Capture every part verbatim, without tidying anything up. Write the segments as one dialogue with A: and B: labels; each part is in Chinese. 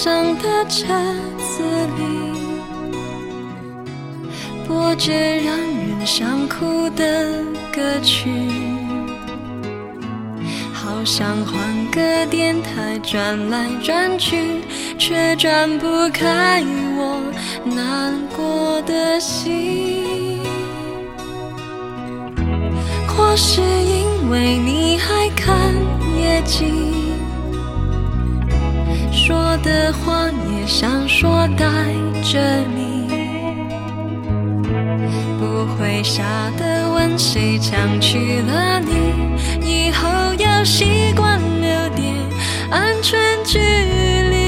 A: 上的车子里，播着让人想哭的歌曲，好想换个电台转来转去，却转不开我难过的心。或是因为你还看夜景，说的话也想说带着你，不会傻的问谁抢去了你，以后要习惯留点安全距离。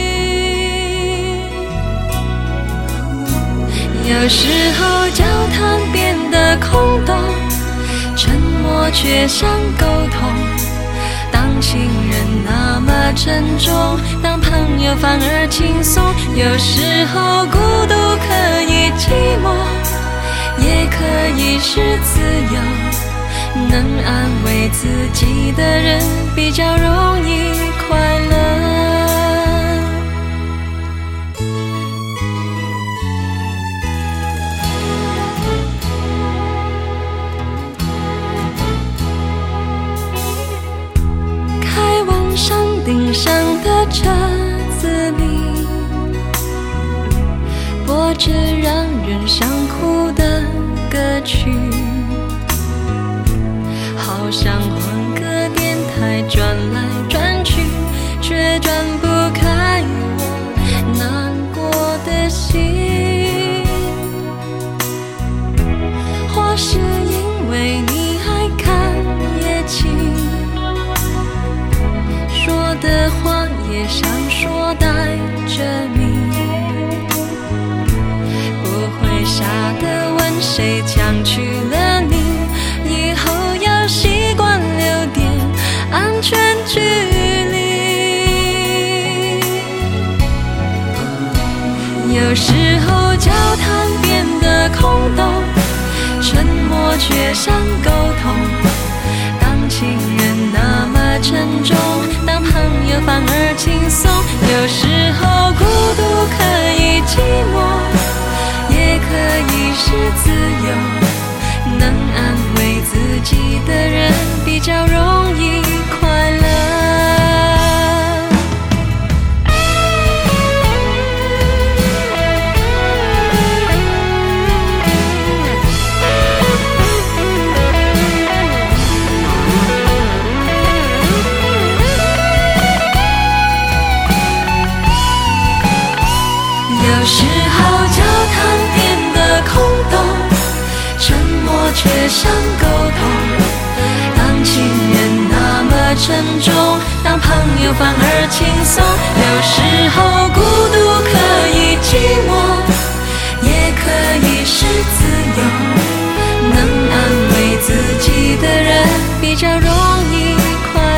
A: 有时候交谈变得空洞，沉默却像沟通，当情人那么沉重，当朋友反而轻松。有时候孤独可以寂寞，也可以是自由，能安慰自己的人比较容易快乐。开往山顶上的车子里，播着让人想哭的歌曲，好想换个电台转来转去，却转不开我难过的心。或是因为你还看夜景，说的话也想说带着你，不会傻的问谁抢去了你，以后要习惯留点安全距离。有时候交谈变得空洞，沉默却像沟通，当情人那么沉重，当朋友反而轻松。有时候孤独可以寂寞，也可以是自由，能安慰自己的人比较容易快乐。有时候交谈变得空洞，沉默却像沟通，当情人那么沉重，当朋友反而轻松。有时候孤独可以寂寞，也可以是自由，能安慰自己的人比较容易快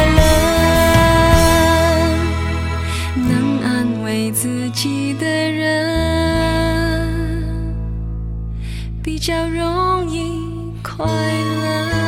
A: 乐，能安慰自己的人比较容易快乐。